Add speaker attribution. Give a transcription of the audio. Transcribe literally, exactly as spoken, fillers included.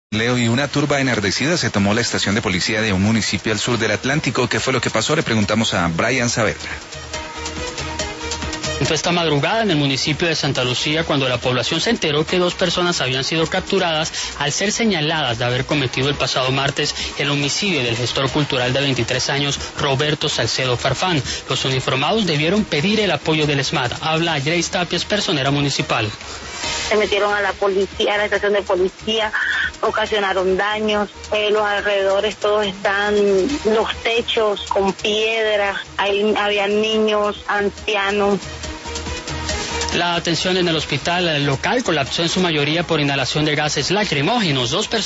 Speaker 1: Leo, y una turba enardecida se tomó la estación de policía de un municipio al sur del Atlántico. ¿Qué fue lo que pasó? Le preguntamos a Brian Saavedra.
Speaker 2: Fue esta madrugada en el municipio de Santa Lucía cuando la población se enteró que dos personas habían sido capturadas al ser señaladas de haber cometido el pasado martes el homicidio del gestor cultural de veintitrés años, Roberto Salcedo Farfán. Los uniformados debieron pedir el apoyo del ESMAD. Habla Grace Tapias, personera municipal.
Speaker 3: Se metieron a la policía, a la estación de policía, ocasionaron daños, eh, los alrededores todos están, los techos con piedra, ahí había niños, ancianos.
Speaker 2: La atención en el hospital local colapsó en su mayoría por inhalación de gases lacrimógenos. Dos personas